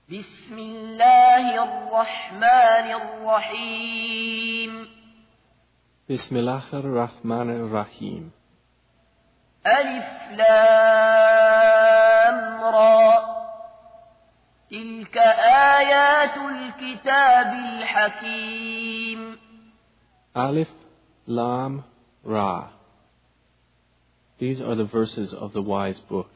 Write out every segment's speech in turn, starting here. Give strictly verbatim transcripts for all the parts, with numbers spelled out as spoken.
بسم الله الرحمن الرحيم بسم الله الرحمن الرحيم ألف لام را تلك آيات الكتاب الحكيم Alif Lam Ra. These are the verses of the wise book.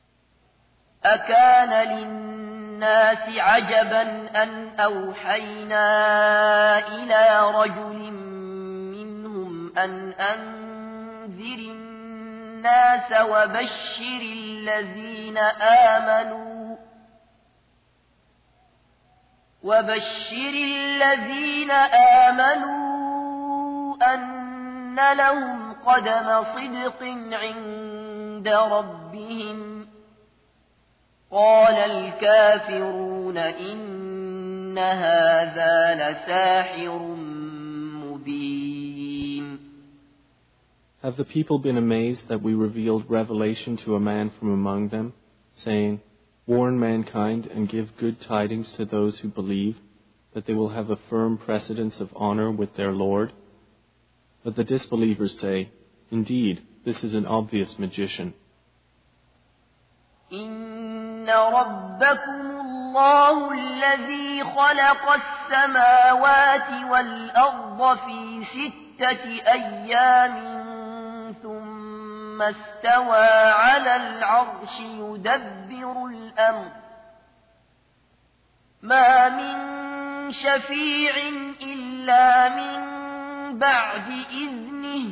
أكان للناس عجبا أن أوحينا إلى رجل منهم أن أنذر الناس وبشر الذين آمنوا وبشر الذين آمنوا أن لهم قدم صدق عند ربهم قال الكافرون إن هذا لساحر مبين. Have the people been amazed that we revealed revelation to a man from among them, saying, warn mankind and give good tidings to those who believe, that they will have a firm precedence of honor with their Lord? But the disbelievers say, indeed, this is an obvious magician. إن ربكم الله الذي خلق السماوات والأرض في ستة أيام ثم استوى على العرش يدبر الأمر ما من شفيع إلا من بعد إذنه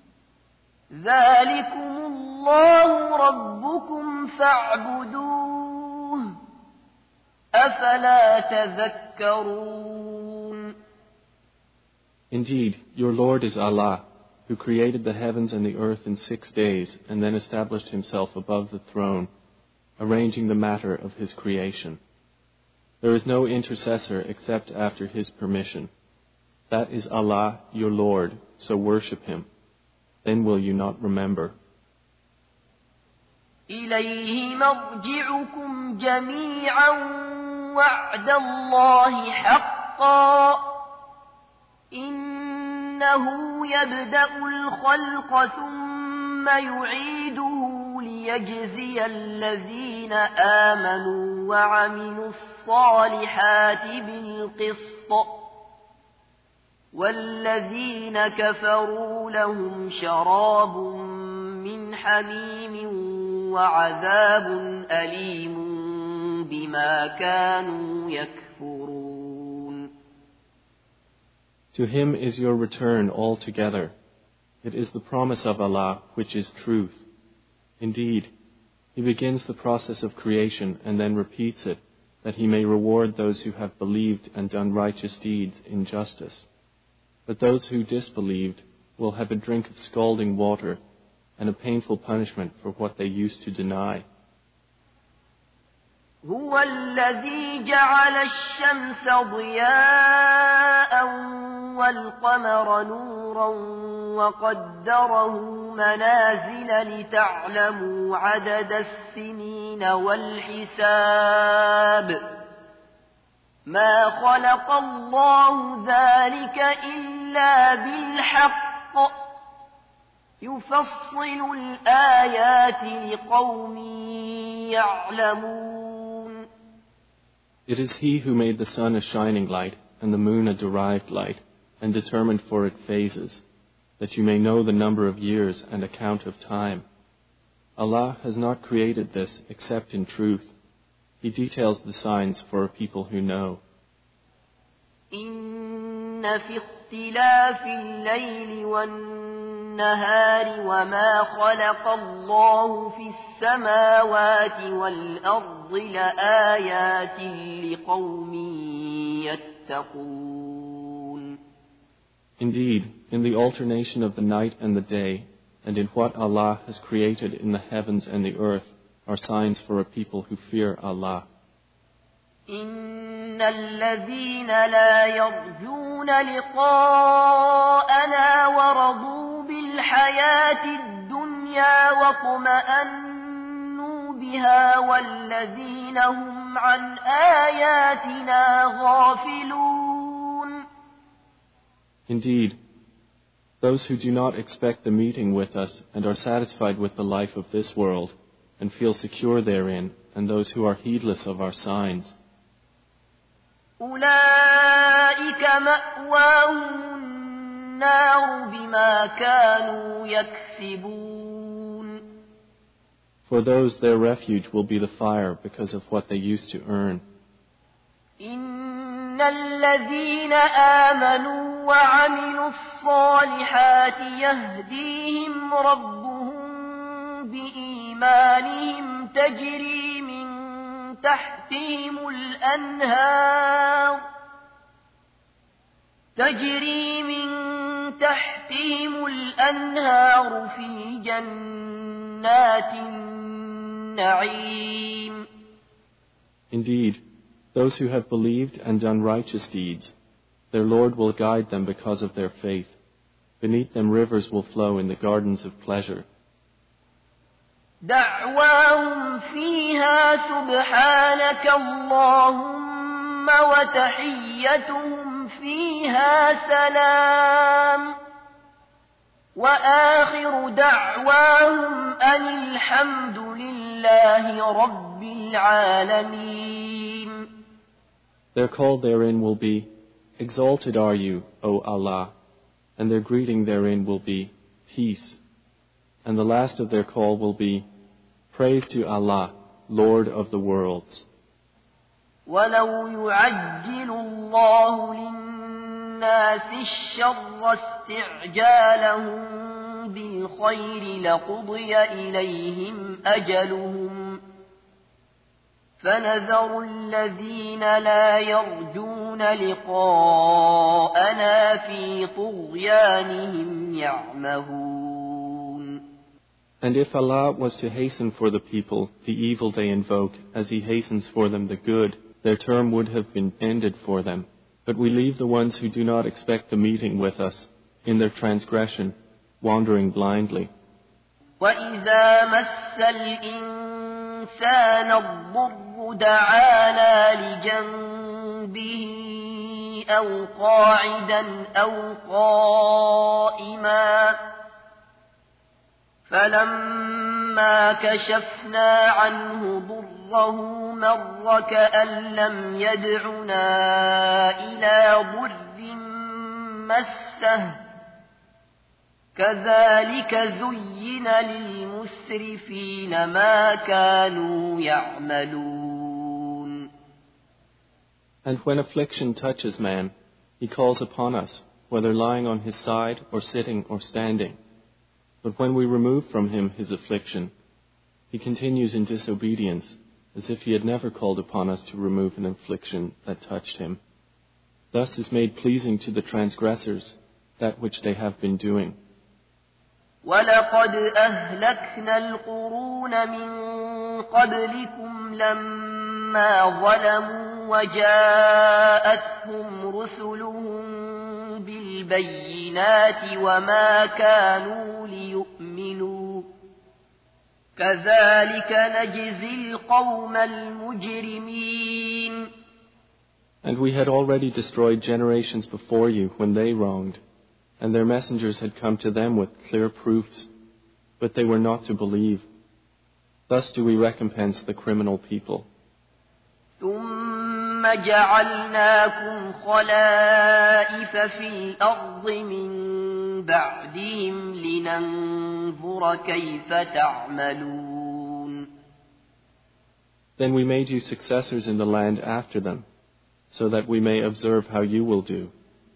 ذلكم الله ربكم فاعبدوه أفلا تذكرون. Indeed, your Lord is Allah, who created the heavens and the earth in six days and then established himself above the throne, arranging the matter of his creation. There is no intercessor except after his permission. That is Allah, your Lord, so worship him. Then will you not remember? إليه مرجعكم جميعا وعد الله حقا إنه يبدأ الخلق ثم يعيده ليجزي الذين آمنوا وعملوا الصالحات بالقسط والذين كفروا لهم شراب من حميم وعذاب أليم بما كانوا يكفرون. To him is your return altogether. It is the promise of Allah which is truth. Indeed, he begins the process of creation and then repeats it, that he may reward those who have believed and done righteous deeds in justice. But those who disbelieved will have a drink of scalding water and a painful punishment for what they used to deny. هو الذي جعل الشمس ضياء والقمر نورا وقدره منازل لتعلموا عدد السنين والحساب ما خلق الله ذلك إلا بالحق يفصل الآيات لقوم يعلمون. It is he who made the sun a shining light and the moon a derived light and determined for it phases, that you may know the number of years and account of time. Allah has not created this except in truth. He details the signs for a people who know. إن في اختلاف الليل والنهار وما خلق الله في السماوات والأرض لآيات لقوم يتقون. Indeed, in the alternation of the night and the day, and in what Allah has created in the heavens and the earth, are signs for a people who fear Allah. إن الذين لا يرجون لقاءنا ورضوا بالحياة الدنيا واطمأنوا بها والذين هم وهم عن آياتنا غافلون. Indeed, those who do not expect the meeting with us and are satisfied with the life of this world and feel secure therein, and those who are heedless of our signs, أولئك مأواهم النار بما كانوا يكسبون. for those their refuge will be the fire because of what they used to earn. إن الذين آمنوا وعملوا الصالحات يهديهم ربهم بإيمانهم تجري من تحتهم الأنهار تجري من تحتهم الأنهار في جنات النعيم. Indeed, those who have believed and done righteous deeds, their Lord will guide them because of their faith. Beneath them rivers will flow in the gardens of pleasure. دعواهم فيها سبحانك اللهم وتحيتهم فيها سلام وآخر دعواهم أن الحمد لله رب العالمين. Their call therein will be, Exalted are you, O Allah, and their greeting therein will be, Peace. And the last of their call will be, Praise to Allah, Lord of the worlds. ولو يعجل الله للناس الشر استعجالهم بالخير لقضي إليهم أجلهم فنذر الذين لا يرجون لقاءنا في طغيانهم يعمهون. And if Allah was to hasten for the people the evil they invoke as He hastens for them the good, their term would have been ended for them. But we leave the ones who do not expect the meeting with us in their transgression, wandering blindly. وَإِذَا مَسَّ الْإِنسَانَ الضُّرُّ دَعَانَا لِجَنبِهِ أَوْ قَاعِدًا أَوْ قَائِمًا فَلَمَّا كَشَفْنَا عَنْهُ ضُرَّهُ مَرَّ كَأَن لَّمْ يَدْعُنَا إِلَى ضُرٍّ مَّسَّهُ كَذَلِكَ زُيِّنَ لِلْمُسْرِفِينَ مَا كَانُوا يَعْمَلُونَ. And when affliction touches man, he calls upon us, whether lying on his side or sitting or standing. But when we remove from him his affliction, he continues in disobedience, as if he had never called upon us to remove an affliction that touched him. Thus is made pleasing to the transgressors that which they have been doing. وَلَقَدْ أَهْلَكْنَا الْقُرُونَ مِنْ قَبْلِكُمْ لَمَّا ظَلَمُوا وَجَاءَتْهُمْ رُسُلُهُم بِالْبَيِّنَاتِ وَمَا كَانُوا لِيُؤْمِنُوا كَذَلِكَ نَجْزِي الْقَوْمَ الْمُجْرِمِينَ. And we had already destroyed generations before you when they wronged, and their messengers had come to them with clear proofs, but they were not to believe. Thus do we recompense the criminal people. ثُمَّ جَعَلْنَاكُمْ خَلَائِفَ فِي الْأَرْضِ مِنْ بَعْدِهِمْ لِنَنْظُرَ كَيْفَ تَعْمَلُونَ. Then we made you successors in the land after them, so that we may observe how you will do.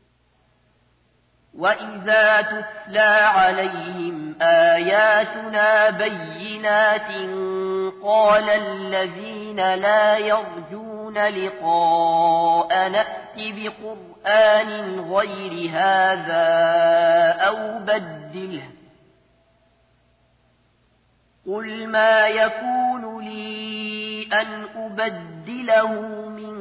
وَإِذَا تُتْلَى عَلَيْهِمْ آيَاتُنَا بَيِّنَاتٍ قَالَ الَّذِينَ لَا يَرْجُونَ لِقَاءَنَا ائْتِ بِقُرْآنٍ غَيْرِ هَذَا أَوْ بَدِّلْهُ قُلْ مَا يَكُونُ لِي أَنْ أُبَدِّلَهُ مِنْ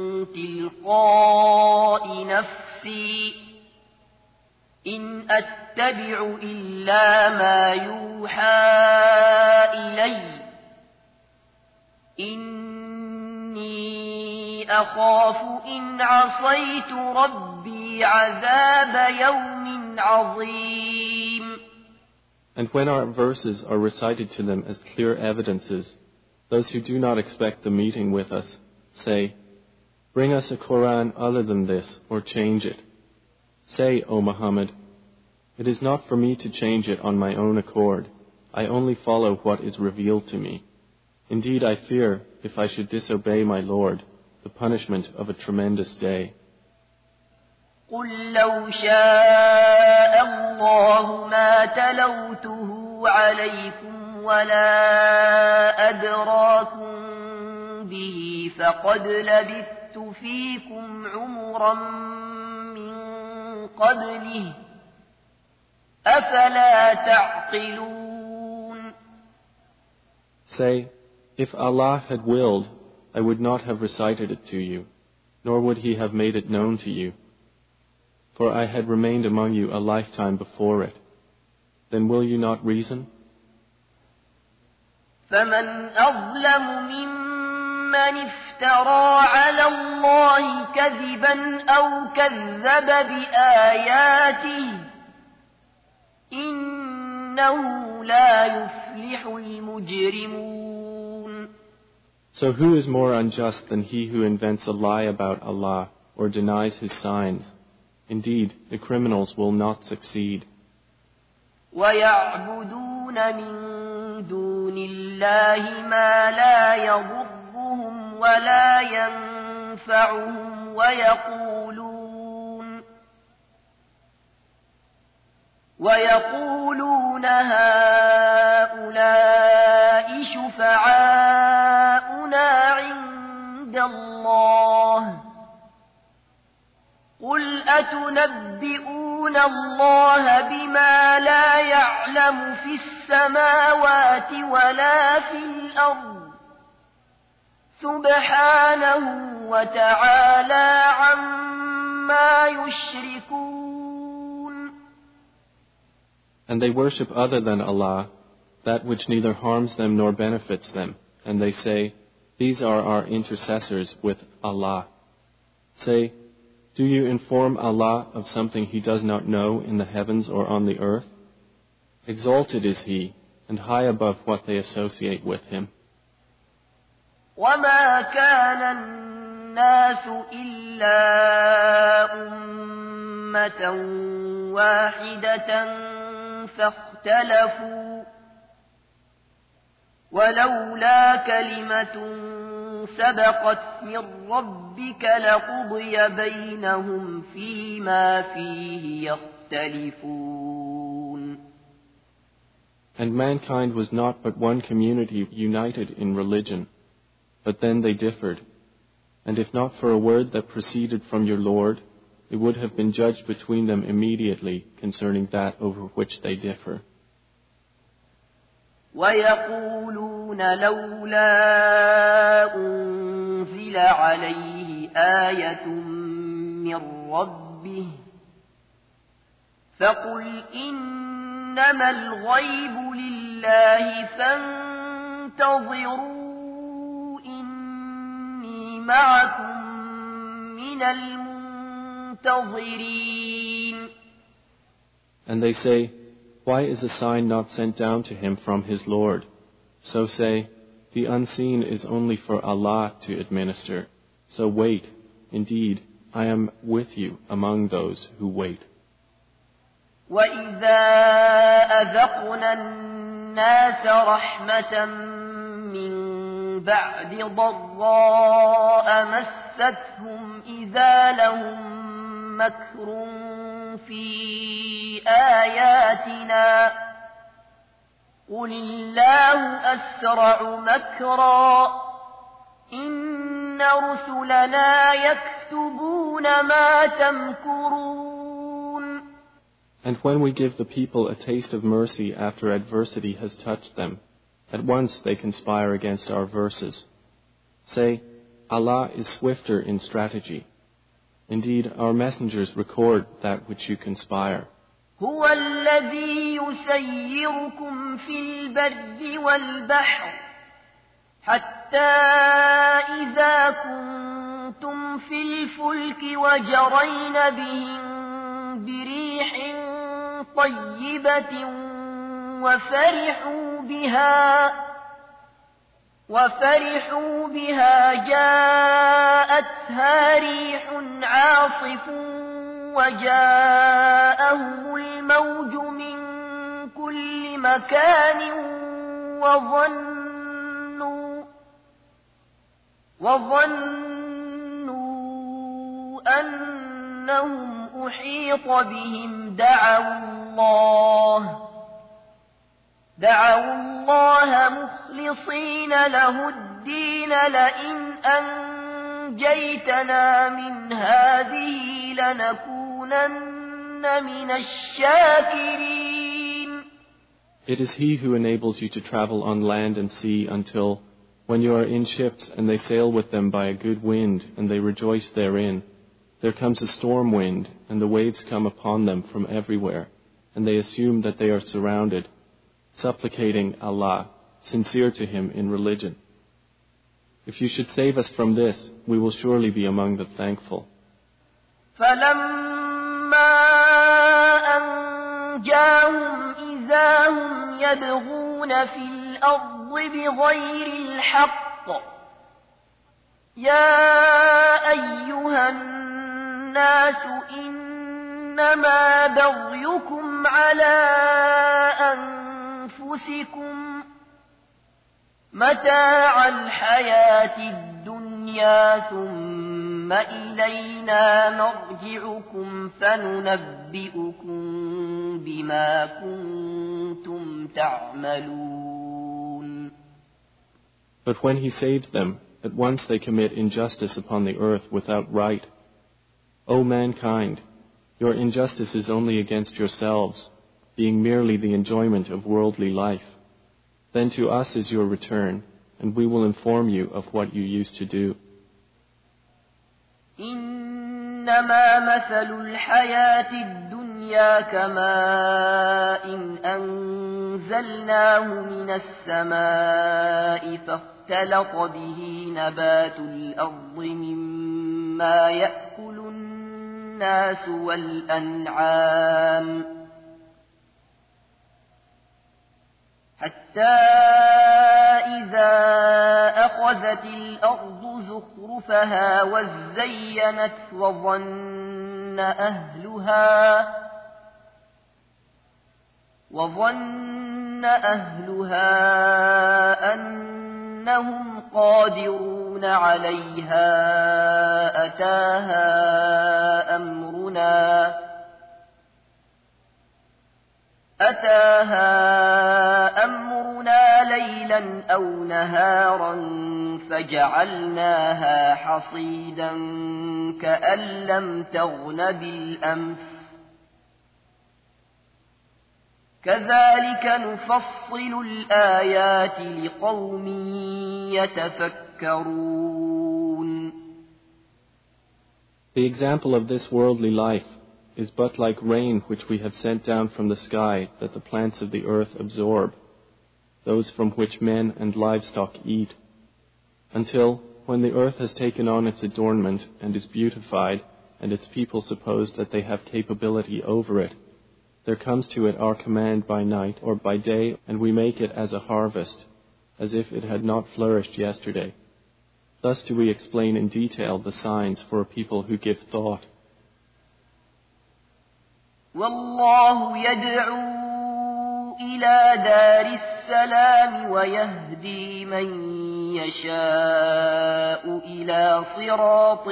تِلْقَاءِ نَفْسِي إِنْ أَتَّبِعُ إِلَّا مَا يُوحَى إِلَيَّ إِنِّي أخاف إن عصيت ربي عذاب يوم عظيم. And when our verses are recited to them as clear evidences, those who do not expect the meeting with us say, "Bring us a Quran other than this, or change it." Say, O Muhammad, "It is not for me to change it on my own accord. I only follow what is revealed to me. Indeed, I fear, if I should disobey my Lord, the punishment of a tremendous day." قل لو شاء الله ما تلوته عليكم ولا أدراكم به فقد لبثت فيكم عمرا من قبله أفلا تعقلون. Say, if Allah had willed, I would not have recited it to you, nor would He have made it known to you. For I had remained among you a lifetime before it. Then will you not reason? فمن أظلم ممن افترى على الله كذبا أو كذب بآياته إنه لا يفلح المجرمون. So who is more unjust than he who invents a lie about Allah or denies His signs? Indeed, the criminals will not succeed. وَيَعْبُدُونَ مِن دُونِ اللَّهِ مَا لَا يَضُرُّهُمْ وَلَا يَنفَعُهُمْ وَيَقُولُونَ وَيَقُولُونَ هَؤُلَاءِ شُفَعَاؤُنَا عِندَ اللَّهِ قل أتنبئون الله بما لا يعلم في السماوات ولا في الأرض سبحانه وتعالى عما يشركون. And they worship other than Allah, that which neither harms them nor benefits them, and they say, "These are our intercessors with Allah." Say, do you inform Allah of something He does not know in the heavens or on the earth? Exalted is He, and high above what they associate with Him. وَمَا كَانَ النَّاسُ إِلَّا أُمَّةً وَاحِدَةً فَاخْتَلَفُوا وَلَوْلَا كَلِمَةٌ سبقت من ربك لقضي بينهم فيما فيه يختلفون. And mankind was not but one community united in religion, but then they differed. And if not for a word that proceeded from your Lord, it would have been judged between them immediately concerning that over which they differ. وَيَقُولُونَ لَوْلَا أُنزِلَ عَلَيْهِ آيَةٌ مِّن رَّبِّهِ فَقُلْ إِنَّمَا الْغَيْبُ لِلَّهِ فَانتَظِرُوا إِنِّي مَعَكُم مِّنَ الْمُنتَظِرِينَ. And they say, why is a sign not sent down to him from his Lord? So say, the unseen is only for Allah to administer. So wait, indeed, I am with you among those who wait. وَإِذَا أَذَقْنَا النَّاسَ رَحْمَةً مِّن بَعْدِ ضَرَّاءَ مَسَّتْهُمْ إِذَا لَهُم مَّكْرٌ في آياتنا قل الله أسرع مكرا إن رسلنا يكتبون ما تمكرون. And when we give the people a taste of mercy after adversity has touched them, at once they conspire against our verses. Say, Allah is swifter in strategy. Indeed, our messengers record that which you conspire. هو الذي يسيركم في البر والبحر حتى إذا كنتم في الفلك وجرين بهم بريح طيبة وفرحوا بها وفرحوا بها جاءتها ريح عاصف وجاءهم الموج من كل مكان وظنوا وظنوا أنهم أحيط بهم دعوا الله دعوا الله مخلصين له الدين لئن أنجيتنا من هذه لنكونن من الشاكرين. It is He who enables you to travel on land and sea until, when you are in ships and they sail with them by a good wind and they rejoice therein, there comes a storm wind and the waves come upon them from everywhere, and they assume that they are surrounded, supplicating Allah, sincere to Him in religion. If you should save us from this, we will surely be among the thankful. فَلَمَّا أَنْجَاهُمْ إِذَا هُمْ يَبْغُونَ فِي الْأَرْضِ بِغَيْرِ الْحَقِّ يَا أَيُّهَا النَّاسُ إِنَّمَا بَغْيُكُمْ عَلَى أَنفُسِكُمْ متاع الحياة الدنيا ثم إلينا مرجعكم فننبئكم بما كنتم تعملون. But when He saves them, at once they commit injustice upon the earth without right. O mankind, your injustice is only against yourselves, being merely the enjoyment of worldly life. Then to us is your return, and we will inform you of what you used to do. إنما مثل الحياة الدنيا كماء أنزلناه من السماء فاختلط به نبات الأرض مما يأكل الناس والأنعام حتى إذا أخذت الأرض زخرفها وزينت وظن أهلها وظن أهلها أنهم قادرون عليها أتاها أمرنا أتاها أمرنا ليلا أو نهارا فجعلناها حصيدا كأن لم تغن بالأمس كذلك نفصل الآيات لقوم يتفكرون. The example of this worldly life is but like rain which we have sent down from the sky that the plants of the earth absorb, those from which men and livestock eat, until, when the earth has taken on its adornment and is beautified, and its people suppose that they have capability over it, there comes to it our command by night or by day, and we make it as a harvest, as if it had not flourished yesterday. Thus do we explain in detail the signs for a people who give thought. والله يدعو إلى دار السلام ويهدي من يشاء إلى صراط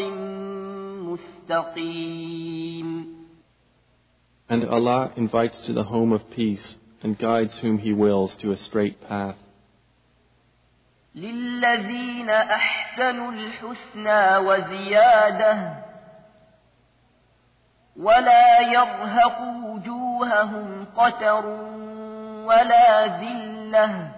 مستقيم. And Allah invites to the home of peace and guides whom He wills to a straight path. للذين أحسنوا الحسنى وزيادة ولا يرهق وجوههم قتر ولا ذلة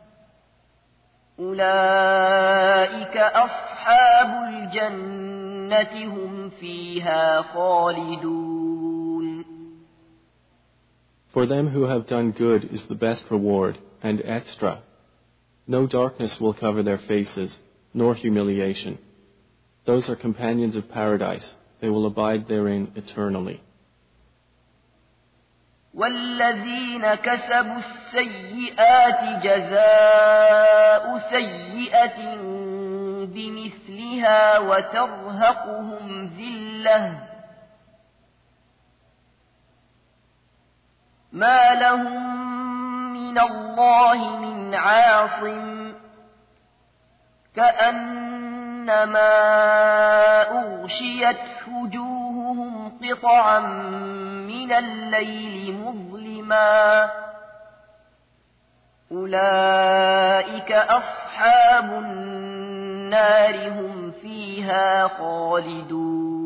أولئك أصحاب الجنة هم فيها خالدون. For them who have done good is the best reward and extra. No darkness will cover their faces, nor humiliation. Those are companions of paradise. They will abide therein eternally. والذين كسبوا السيئات جزاء سيئة بمثلها وترهقهم ذلة ما لهم من الله من عاصم كأنما أغشيت وجوههم قطعا من الليل مظلما أولئك أصحاب النار هم فيها خالدون.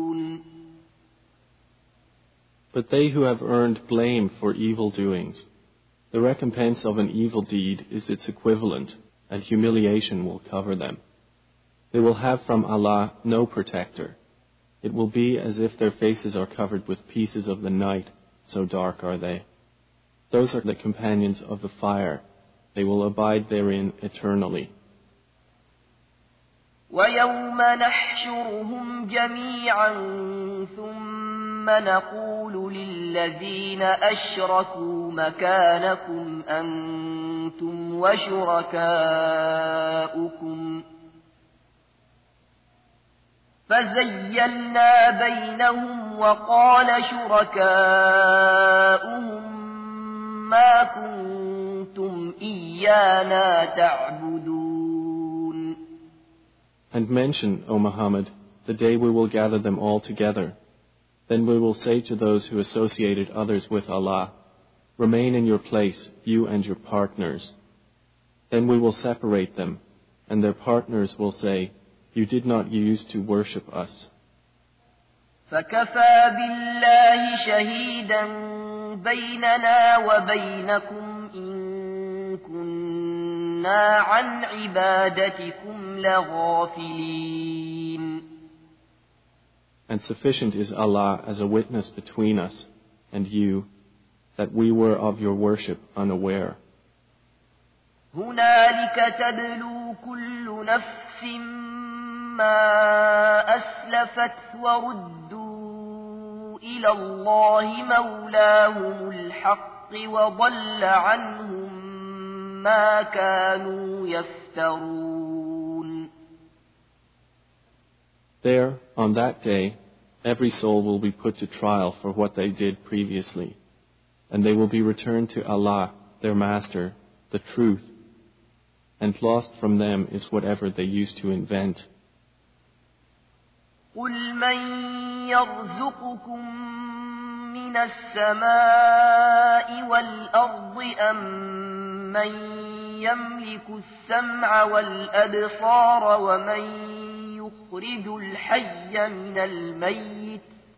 But they who have earned blame for evil doings, the recompense of an evil deed is its equivalent, and humiliation will cover them. They will have from Allah no protector. It will be as if their faces are covered with pieces of the night, so dark are they. Those are the companions of the fire. They will abide therein eternally. وَيَوْمَ نَحْشُرُهُمْ جَمِيعًا ثُمَّ نَقُولُ لِلَّذِينَ أَشْرَكُوا مَكَانَكُمْ أَنْتُمْ وَشُرَكَاؤُكُمْ فَزَيَّلْنَا بَيْنَهُمْ وَقَالَ شُرَكَاؤُهُمْ مَا كُنْتُمْ إِيَّانَا تَعْبُدُونَ. And mention, O Muhammad, the day we will gather them all together. Then we will say to those who associated others with Allah, remain in your place, you and your partners. Then we will separate them, and their partners will say, you did not use to worship us. فَكَفَى بِاللَّهِ شَهِيدًا بَيْنَنَا وَبَيْنَكُمْ إِن كُنَّا عَنْ عِبَادَتِكُمْ لَغَافِلِينَ. And sufficient is Allah as a witness between us and you that we were of your worship unaware. هُنَالِكَ تَبْلُو كُلُّ نَفْسٍ مَا أَسْلَفَتْ وَرُدُّوا إِلَى اللَّهِ مَوْلَاهُمُ الْحَقِّ وَضَلَّ عَنْهُمْ مَا كَانُوا يَفْتَرُونَ. There, on that day, every soul will be put to trial for what they did previously, and they will be returned to Allah, their Master, the truth, and lost from them is whatever they used to invent. قُلْ مَنْ يَرْزُقُكُمْ مِنَ السَّمَاءِ وَالْأَرْضِ أَمْ مَنْ يَمْلِكُ السَّمْعَ وَالْأَبْصَارَ وَمَنْ يُخْرِجُ الْحَيَّ مِنَ الْمَيِّتِ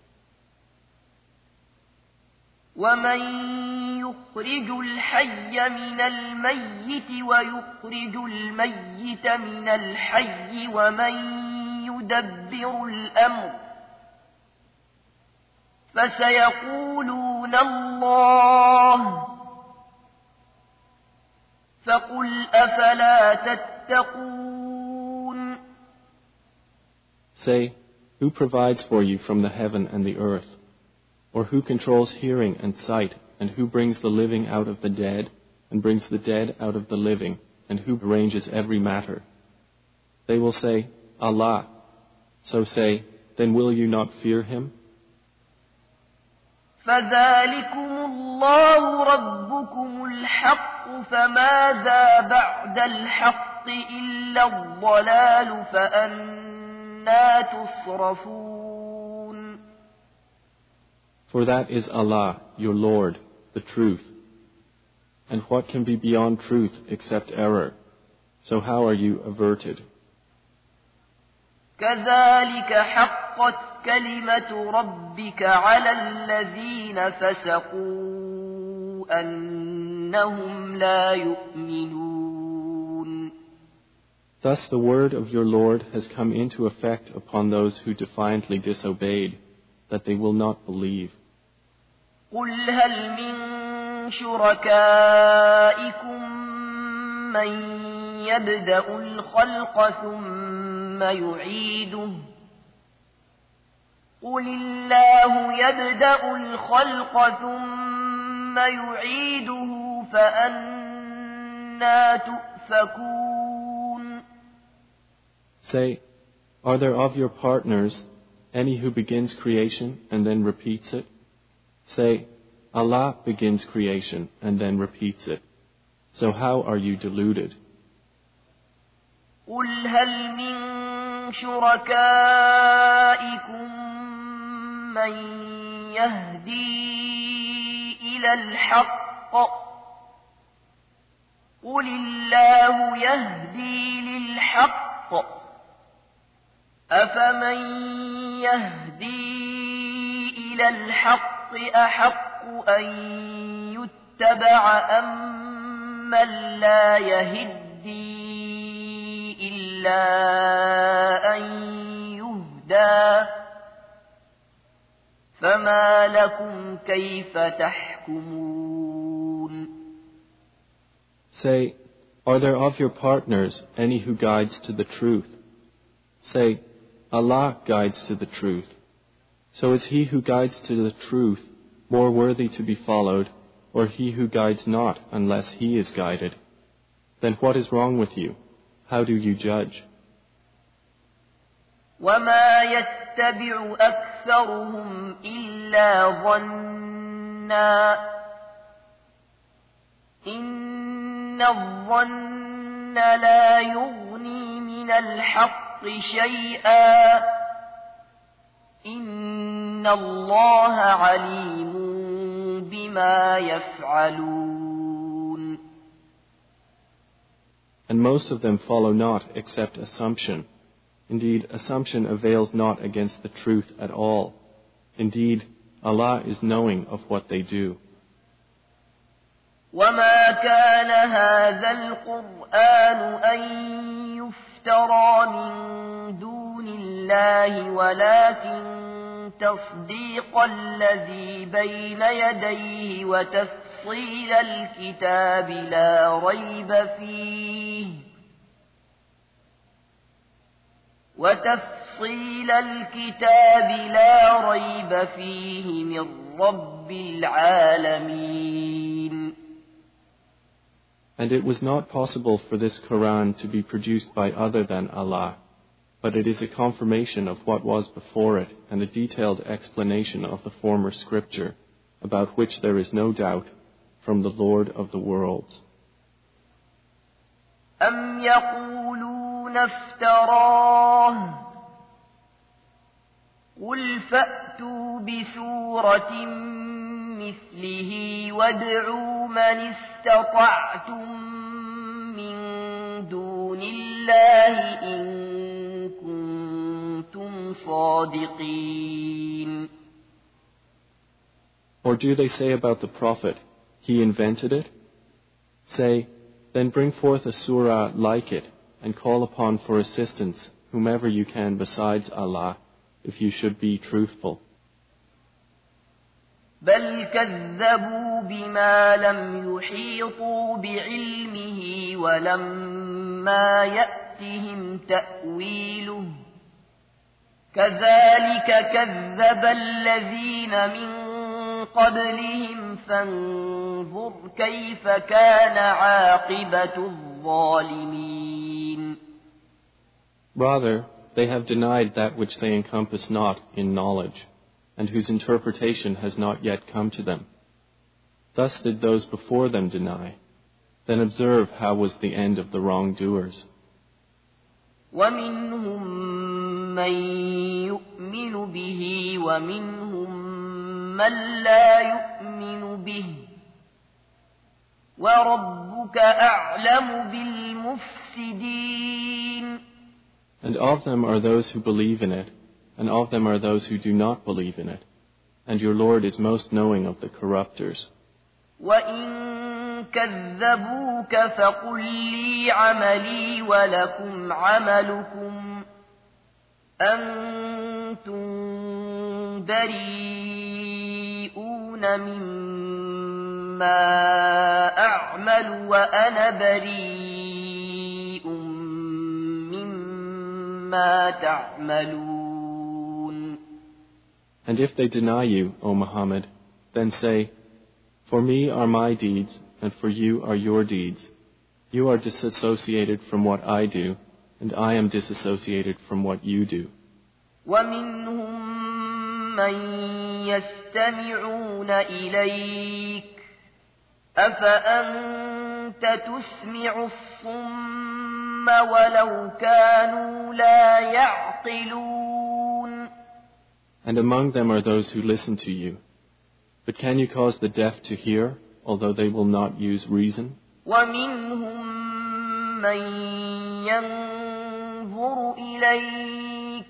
وَمَنْ يُخْرِجُ الْحَيَّ مِنَ الْمَيِّتِ وَيُخْرِجُ الْمَيِّتَ مِنَ الْحَيِّ وَمَنْ يُدَبِّرُ الْأَمْرَ فَسَيَقُولُونَ اللَّهُ فَقُلْ أَفَلَا تَتَّقُونَ. Say, who provides for you from the heaven and the earth? Or who controls hearing and sight, and who brings the living out of the dead, and brings the dead out of the living, and who arranges every matter? They will say, Allah. So say, then will you not fear Him? فَذَلِكُمُ اللَّهُ رَبُّكُمُ الْحَقُّ فَمَاذَا بَعْدَ الْحَقِّ إِلَّا الضَّلَالُ فَأَنَّى تُصْرَفُونَ. For that is Allah, your Lord, the truth. And what can be beyond truth except error? So how are you averted? كَذَلِكَ حَقَّتْ كَلِمَةُ رَبِّكَ عَلَى الَّذِينَ فَسَقُوا أَنَّهُمْ لَا يُؤْمِنُونَ. Thus the word of your Lord has come into effect upon those who defiantly disobeyed, that they will not believe. قُلْ هَلْ مِنْ شُرَكَائِكُمْ مَنْ يَبْدَأُ الْخَلْقَ ثُمَّ ثم يعيده قل الله يبدأ الخلق ثم يعيده فأنى تؤفكون. Say, are there of your partners any who begins creation and then repeats it? Say, Allah begins creation and then repeats it. So how are you deluded? قل هل من شركائكم من يهدي إلى الحق قل الله يهدي للحق أفمن يهدي إلى الحق أحق أن يتبع أم من لا يهدي إلا أن يهدى فما لكم كيف تحكمون. Say, are there of your partners any who guides to the truth? Say, Allah guides to the truth. So is he who guides to the truth more worthy to be followed, or he who guides not unless he is guided? Then what is wrong with you? How do you judge? وما يتبع أكثرهم إلا ظنا إن الظن لا يغني من الحق شيئا إن الله عليم بما يفعلون. And most of them follow not except assumption. Indeed, assumption avails not against the truth at all. Indeed, Allah is knowing of what they do. وما كان هذا القرآن أن يفترى من دون الله ولكن تصديق الذي بين يديه وتفصيل الكتاب لا ريب فيه وتفصيل الكتاب لا ريب فيه من رب العالمين. And it was not possible for this Quran to be produced by other than Allah, but it is a confirmation of what was before it and a detailed explanation of the former scripture, about which there is no doubt, from the Lord of the worlds. أم يقولون افتراه قل فأتوا بسورة مثله وادعوا من استطعتم من دون الله إن كنتم صادقين. Or do they say about the Prophet, he invented it? Say, then bring forth a surah like it and call upon for assistance whomever you can besides Allah, if you should be truthful. بل كذبوا بما لم يحيطوا بعلمه ولما يأتهم تأويله كذلك كذب الذين من قبلهم فانظر كيف كان عاقبة الظالمين. Rather, they have denied that which they encompass not in knowledge, and whose interpretation has not yet come to them. Thus did those before them deny. Then observe how was the end of the wrongdoers. وَمِنْهُمْ مَنْ يُؤْمِنُ بِهِ وَمِنْهُمْ مَنْ لَا يُؤْمِنُ بِهِ وَرَبُّكَ أَعْلَمُ بِالْمُفْسِدِينَ. And of them are those who believe in it, and of them are those who do not believe in it. And your Lord is most knowing of the corruptors. وَإِن كَذَّبُوكَ فَقُل لِّي عَمَلِي وَلَكُمْ عَمَلُكُمْ أَنتُمْ بَرِيئُونَ مِمَّا أَعْمَلُ وَأَنَا بَرِيءٌ ما تعملون. And if they deny you, O Muhammad, then say, For me are my deeds, and for you are your deeds. You are disassociated from what I do, and I am disassociated from what you do. ومنهم من يستمعون إليك أفأنت تسمع الصم ولو كانوا لا يعقلون. And among them are those who listen to you. But can you cause the deaf to hear, although they will not use reason? ومنهم من ينظر إليك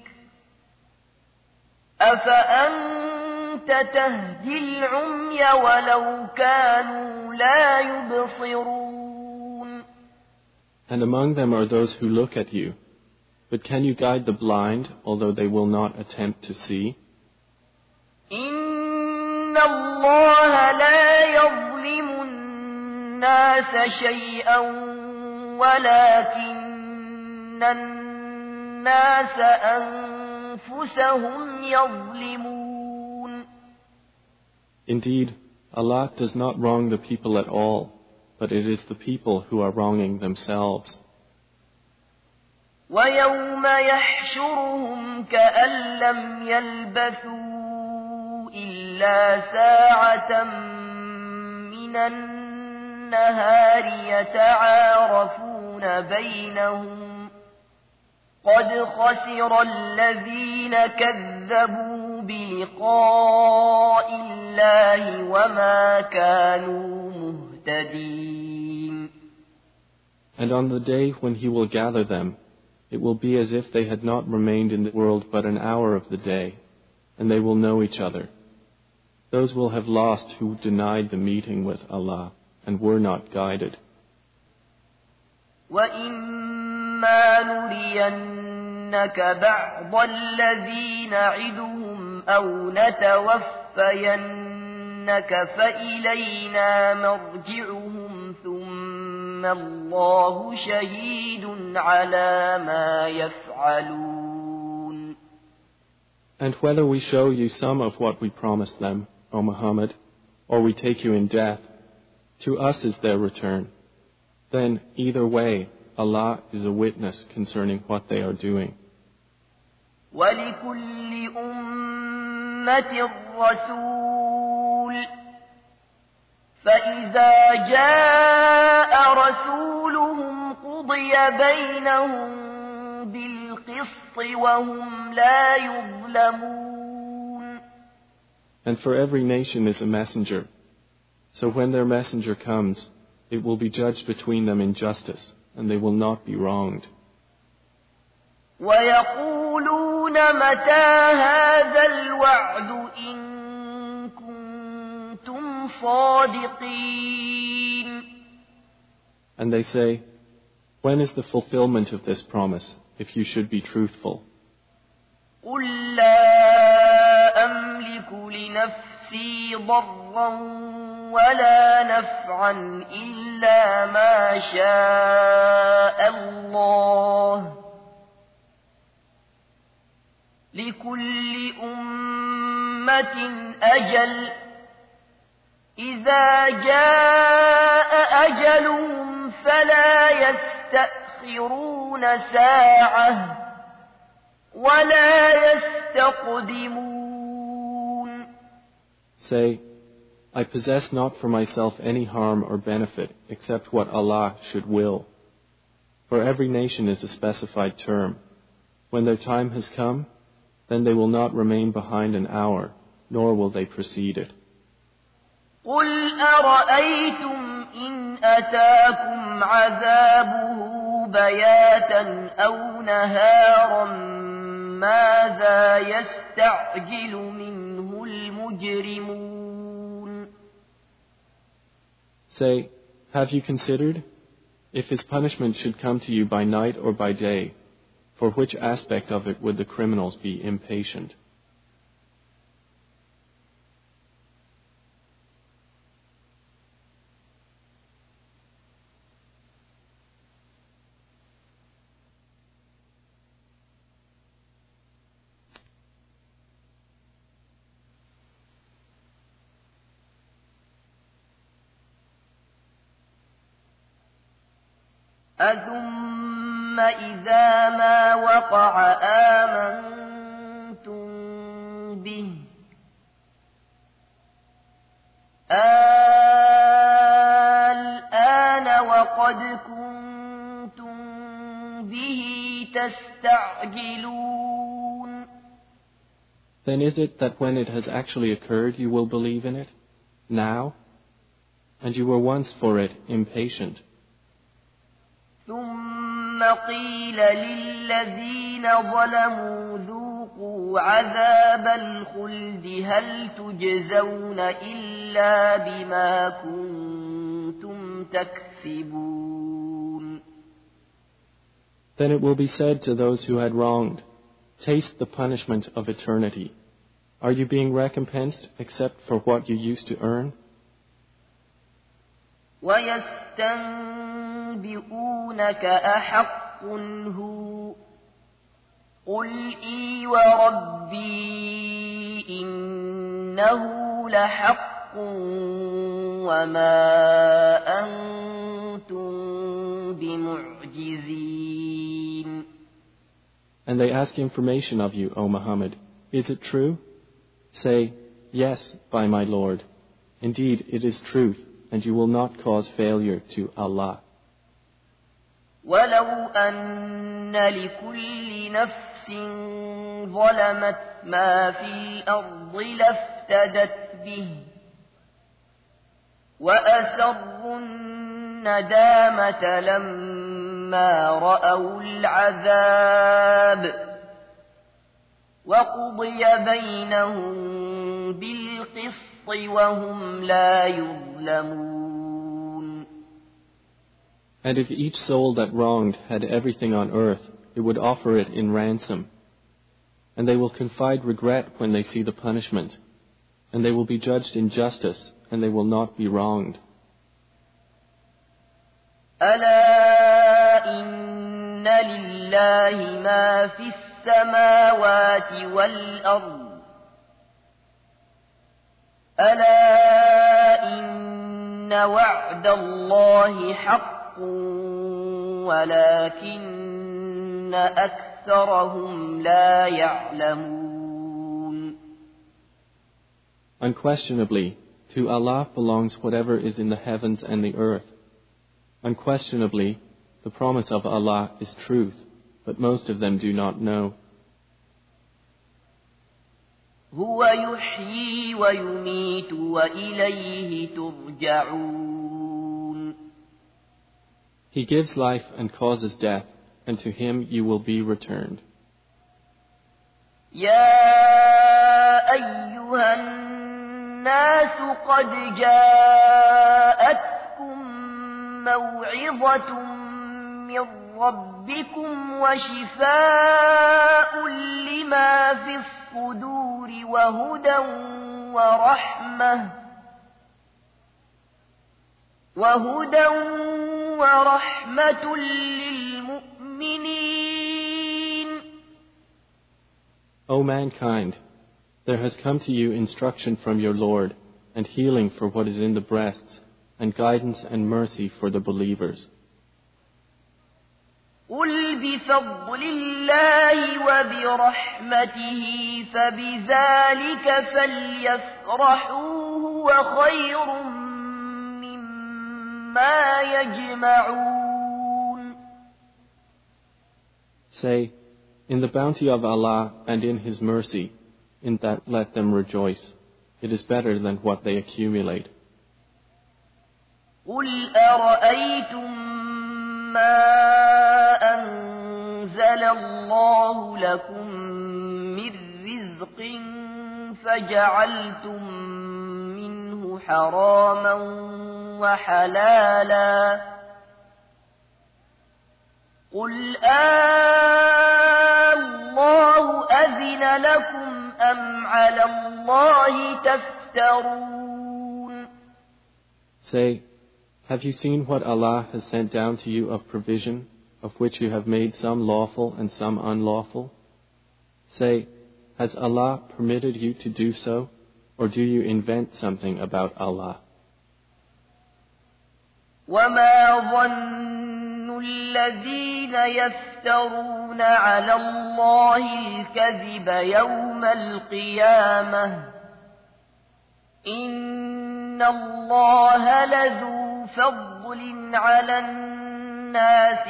أفأنت تهدي العمي ولو كانوا لا يبصرون. And among them are those who look at you. But can you guide the blind, although they will not attempt to see? إن الله لا يظلم الناس شيئا ولكن الناس أنفسهم يظلمون. Indeed, Allah does not wrong the people at all, but it is the people who are wronging themselves. ويوم يحشرهم كأن لم يلبثوا إلا ساعة من النهار يتعارفون بينهم قد خسر الذين كذبوا بلقاء الله وما كانوا مهتدين. And on the day when He will gather them, it will be as if they had not remained in the world but an hour of the day, and they will know each other. Those will have lost who denied the meeting with Allah and were not guided. وَإِمَّا نُرِيَنَّكَ بَعْضَ الَّذِي نَعِدُهُمْ أَوْ نَتَوَفَّيَنَّكَ فَإِلَيْنَا مَرْجِعُهُمْ ثُمَّ اللَّهُ شَهِيدٌ عَلَى مَا يَفْعَلُونَ. And whether we show you some of what we promised them, O Muhammad, or we take you in death, to us is their return. Then, either way, Allah is a witness concerning what they are doing. وَلِكُلِّ أُمَّةٍ رَسُولٌ فَإِذَا جَاءَ رَسُولُهُمْ قُضِيَ بَيْنَهُم بِالْقِسْطِ وَهُمْ لَا يُظْلَمُونَ. And for every nation is a messenger. So when their messenger comes, it will be judged between them in justice, and they will not be wronged. وَيَقُولُونَ مَتَى هَذَا الْوَعْدُ إِن كُنتُمْ صَادِقِينَ. And they say, When is the fulfillment of this promise, if you should be truthful? قُل لَّا أَمْلِكُ لِنَفْسِي ضَرًّا وَلَا نَفْعًا إِلَّا مَا شَاءَ اللَّهُ لِكُلِّ أُمَّةٍ أَجَلٌ إِذَا جَاءَ أَجَلُهُمْ فَلَا يَسْتَأْخِرُونَ سَاعَةً وَلَا يَسْتَقْدِمُونَ. Say, I possess not for myself any harm or benefit except what Allah should will. For every nation is a specified term. When their time has come, then they will not remain behind an hour, nor will they precede it. قُلْ أَرَأَيْتُمْ إِنْ أَتَاكُمْ عَذَابُهُ بَيَاتًا أَوْ نَهَارًا مَاذَا يَسْتَعْجِلُ مِنْهُ الْمُجْرِمُونَ. Say, have you considered? If his punishment should come to you by night or by day, for which aspect of it would the criminals be impatient? أثم إذا ما وقع آمنتم به الآن وقد كنتم به تستعجلون. Then is it that when it has actually occurred you will believe in it? Now? And you were once for it impatient. ثم قيل للذين ظلموا ذوقوا عذاب الخلد هل تجزون إلا بما كنتم تكسبون. Then it will be said to those who had wronged, taste the punishment of eternity. Are you being recompensed except for what you used to earn? ويستنبئونك أحق هو قل إي وربي إنه لحق وما أنتم بمعجزين. And they ask information of you, O Muhammad. Is it true? Say, yes, by my Lord. Indeed, it is truth, and you will not cause failure to Allah. ولو أن لكل نفس ظلمت ما في الأرض لافتدت به وأسروا الندامة لما رأوا العذاب وقضي بينهم بالقسط وهم لا يظلمون. And if each soul that wronged had everything on earth, it would offer it in ransom. And they will confide regret when they see the punishment. And they will be judged in justice, and they will not be wronged. ألا إن لله ما في السماوات والأرض ألا إن وعد الله حق ولكن أكثرهم لا يعلمون. Unquestionably, to Allah belongs whatever is in the heavens and the earth. Unquestionably, the promise of Allah is truth, but most of them do not know. هو يحيي ويميت وإليه ترجعون. He gives life and causes death, and to him you will be returned. يا أيها الناس قد جاءتكم موعظة من ربكم وشفاء لما في الصدور وهدى ورحمة وهدى ورحمة للمؤمنين. O mankind, there has come to you instruction from your Lord, and healing for what is in the breasts, and guidance and mercy for the believers. قل بفضل الله وبرحمته فبذلك فليفرحوا هو خير مما يجمعون. Say, in the bounty of Allah and in His mercy, in that let them rejoice. It is better than what they accumulate. قل أرأيتم ما أنزل الله لكم من رزق فجعلتم منه حراما وحلالا قل الله أذن لكم أم على الله تفترون. Say, have you seen what Allah has sent down to you of provision, of which you have made some lawful and some unlawful? Say, has Allah permitted you to do so, or do you invent something about Allah? وما ظن الذين يفترون على الله الكذب يوم القيامة إن الله لذو فضل على الناس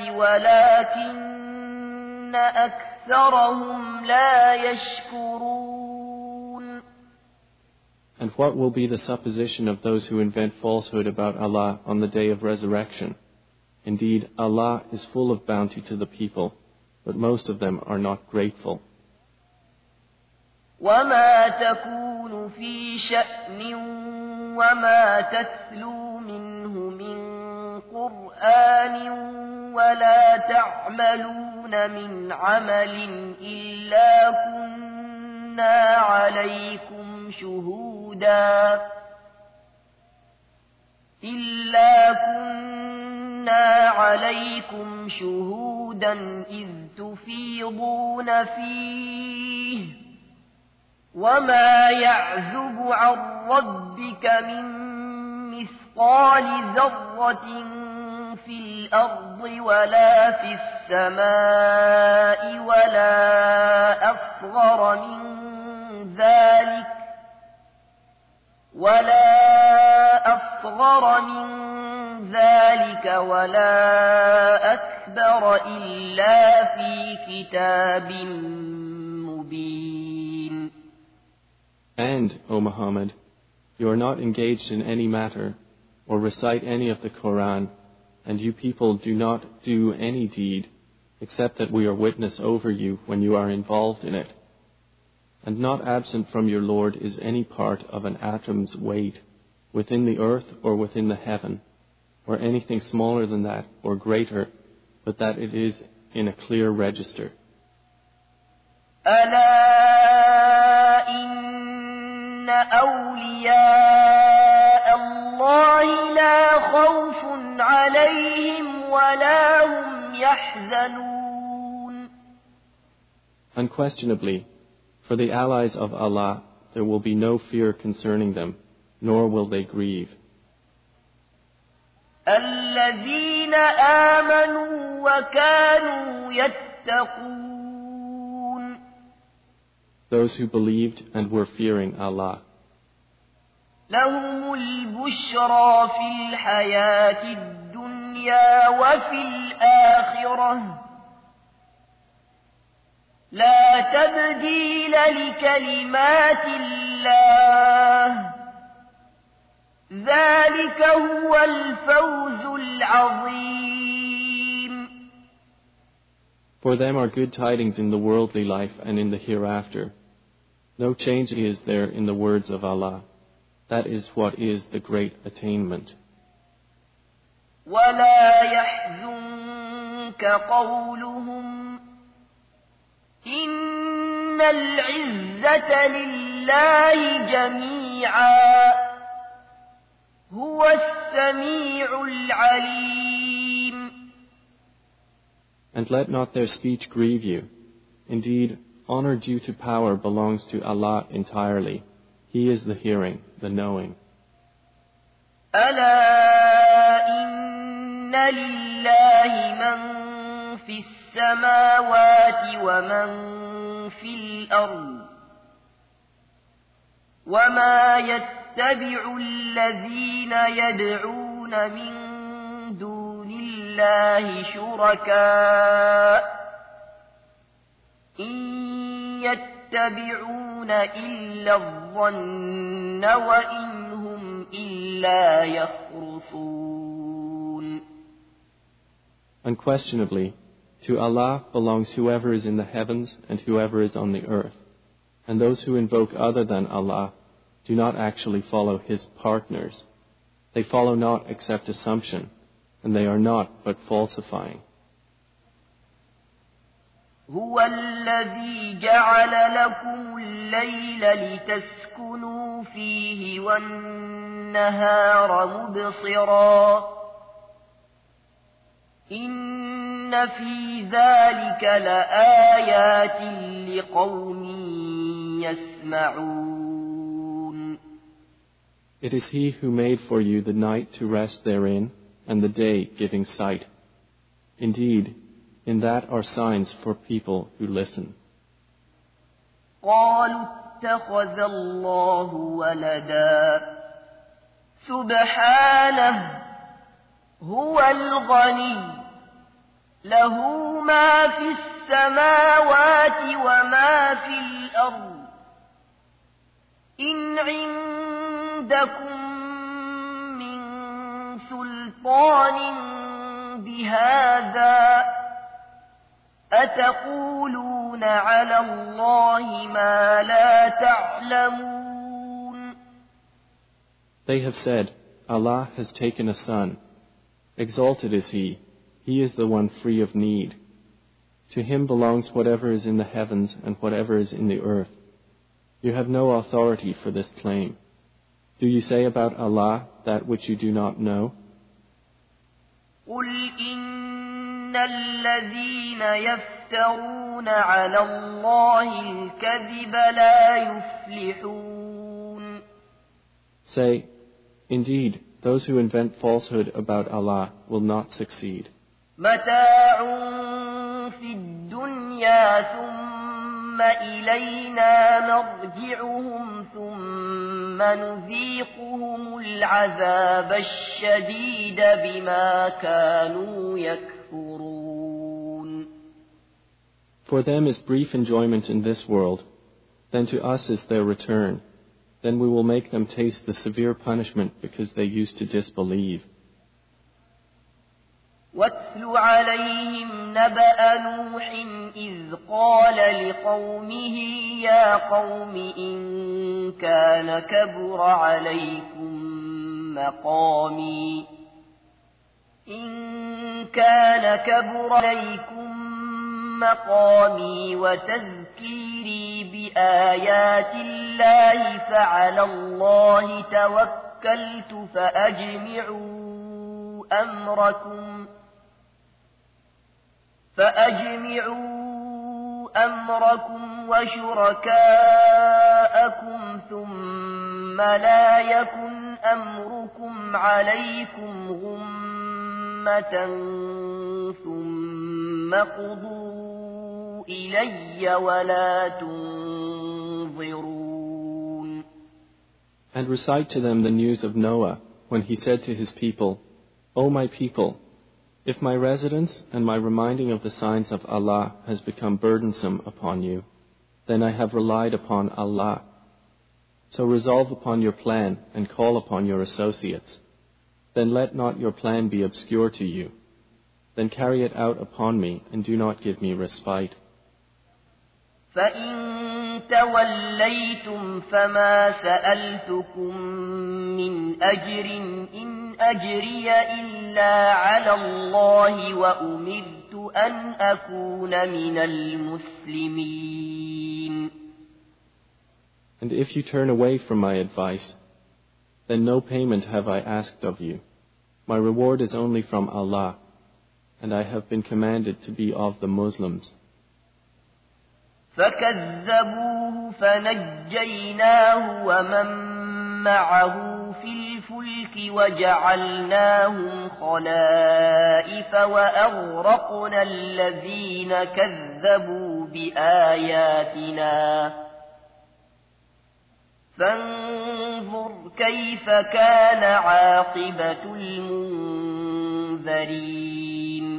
ولكن أكثرهم لا يشكرون. And what will be the supposition of those who invent falsehood about Allah on the day of resurrection? Indeed, Allah is full of bounty to the people, but most of them are not grateful. وما تكون في شأن وما تتلو منه من قرآن ولا تعملون من عمل إلا كنا عليكم شهودا إلا كنا عليكم شهودا إذ تفيضون فيه وما يعزب عن ربك من مثقال ذرة في الأرض ولا في السماء ولا أصغر من ذلك ولا أصغر من ذلك ولا أكبر إلا في كتاب مبين. And, O Muhammad, you are not engaged in any matter or recite any of the Quran, and you people do not do any deed except that we are witness over you when you are involved in it. And not absent from your Lord is any part of an atom's weight, within the earth or within the heaven, or anything smaller than that or greater, but that it is in a clear register. ألا إن أولياء الله لا خوف عليهم ولا هم يحزنون. Unquestionably, for the allies of Allah, there will be no fear concerning them, nor will they grieve. الذين آمنوا وكانوا يتقون. Those who believed and were fearing Allah. لهم البشرى في الحياة الدنيا وفي الآخرة لا تبديل لكلمات الله ذلك هو الفوز العظيم. For them are good tidings in the worldly life and in the hereafter. No change is there in the words of Allah. That is what is the great attainment. ولا يحزنك قولهم إن العزة لله جميعا هو السميع العليم. And let not their speech grieve you. Indeed, honor due to power belongs to Allah entirely. He is the hearing, the knowing. ألا إن لله من في السماوات ومن في الأرض وما يتبع الذين يدعون من دون الله شركاء إن يتبعون إلا الظن وإن هم إلا يخرصون. Unquestionably, to Allah belongs whoever is in the heavens and whoever is on the earth, and those who invoke other than Allah do not actually follow His partners. They follow not except assumption, and they are not but falsifying. هو الذي جعل لكم الليل لتسكنوا فيه والنهار مبصرا إن في ذلك لآيات لقوم يسمعون. It is He who made for you the night to rest therein, and the day giving sight. Indeed, in that are signs for people who listen. قالوا اتخذ الله ولدا سبحانه هو الغني له ما في السماوات وما في الأرض إن عندكم من سلطان بهذا أتقولون على الله ما لا تعلمون. They have said, Allah has taken a son. Exalted is He. He is the one free of need. To Him belongs whatever is in the heavens and whatever is in the earth. You have no authority for this claim. Do you say about Allah that which you do not know? قل إن الذين يفترون على الله الكذب لا يفلحون. Say, indeed, those who invent falsehood about Allah will not succeed. متاع في الدنيا ثم إلينا مرجعهم ثم نذيقهم العذاب الشديد بما كانوا يكفرون. For them is brief enjoyment in this world, then to us is their return. Then we will make them taste the severe punishment because they used to disbelieve. واتل عليهم نبأ نوح إذ قال لقومه يا قوم إن كان كبر عليكم مقامي إن كان كبر عليكم مقامي وتذكيري بآيات الله فعلى الله توكلت فأجمعوا أمركم فأجمعوا أمركم وشركاءكم ثم لا يكن أمركم عليكم غمة ثم قضوا إلي ولا تنظرون. And recite to them the news of Noah when he said to his people, O my people, if my residence and my reminding of the signs of Allah has become burdensome upon you, then I have relied upon Allah. So resolve upon your plan and call upon your associates. Then let not your plan be obscure to you. Then carry it out upon me and do not give me respite. فإن توليتم فما سألتكم من أجر إن أجري إلا على الله وأمرت أن أكون من المسلمين. And if you turn away from my advice, then no payment have I asked of you. My reward is only from Allah, and I have been commanded to be of the Muslims. فكذبوه فنجيناه ومن معه في الفلك وجعلناهم خلائف وأغرقنا الذين كذبوا بآياتنا فانظر كيف كان عاقبة المنذرين.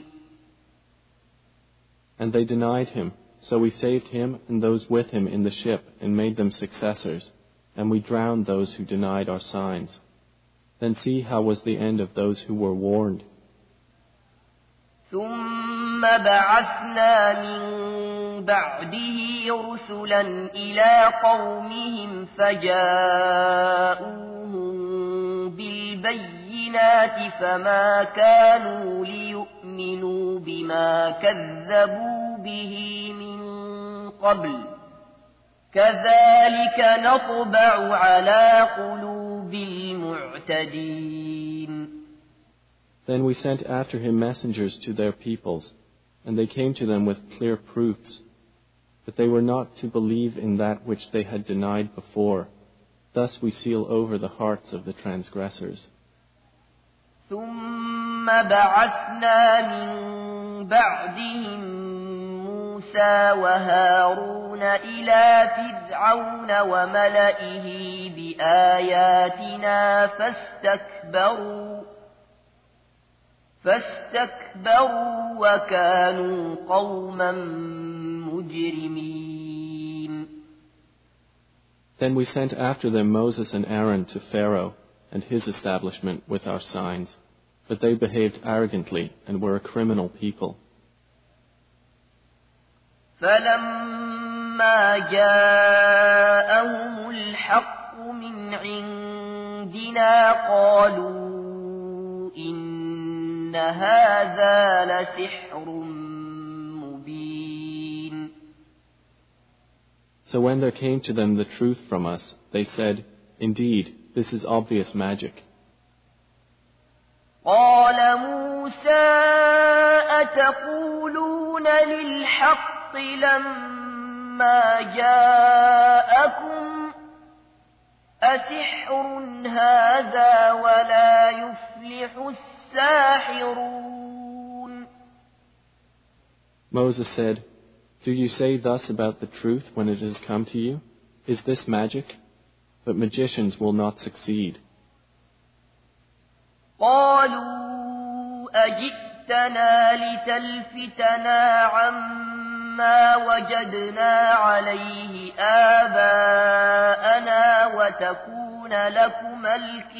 And they denied him. So we saved him and those with him in the ship and made them successors, and we drowned those who denied our signs. Then see how was the end of those who were warned. ثم بعثنا من بعده رسلا إلى قومهم فجاءوهم بالبينات فما كانوا ليؤمنوا بما كذبوا به من قبل كذلك نطبع على قلوب المعتدين. Then we sent after him messengers to their peoples, and they came to them with clear proofs, but they were not to believe in that which they had denied before. Thus we seal over the hearts of the transgressors. ثم بعثنا من بعدهم موسى وهارون إلى فرعون وملئه بآياتنا فاستكبروا فاستكبروا وكانوا قوما مجرمين. Then we sent after them Moses and Aaron to Pharaoh and his establishment with our signs, but they behaved arrogantly and were a criminal people. فلما جاءهم الحق من عندنا قالوا إن هذا لسحر مبين. So when there came to them the truth from us, they said, "Indeed, this is obvious magic." قال موسى أتقولون للحق لما جاءكم أسحر هذا ولا يفلح الساحرون. Moses said, "Do you say thus about the truth when it has come to you? Is this magic? But magicians will not succeed." قالوا أجئتنا لتلفتنا عما وجدنا عليه آباءنا وتكون لكما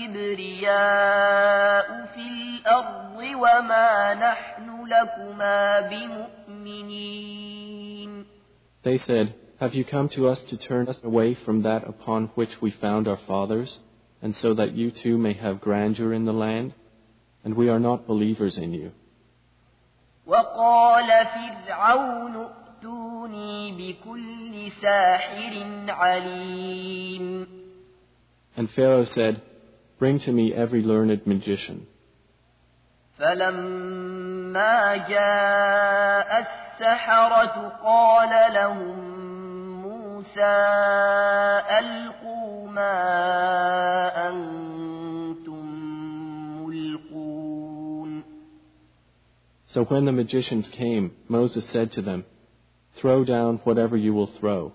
الكبرياء في الأرض وما نحن لكما بمؤمنين. They said, "Have you come to us to turn us away from that upon which we found our fathers, and so that you too may have grandeur in the land? And we are not believers in you." وقال فرعون ائتوني بكل ساحر عليم. And Pharaoh said, "Bring to me every learned magician." فلما جاء السحرة قال لهم موسى ألقوا ما أنتم ملقون. So when the magicians came, Moses said to them, "Throw down whatever you will throw."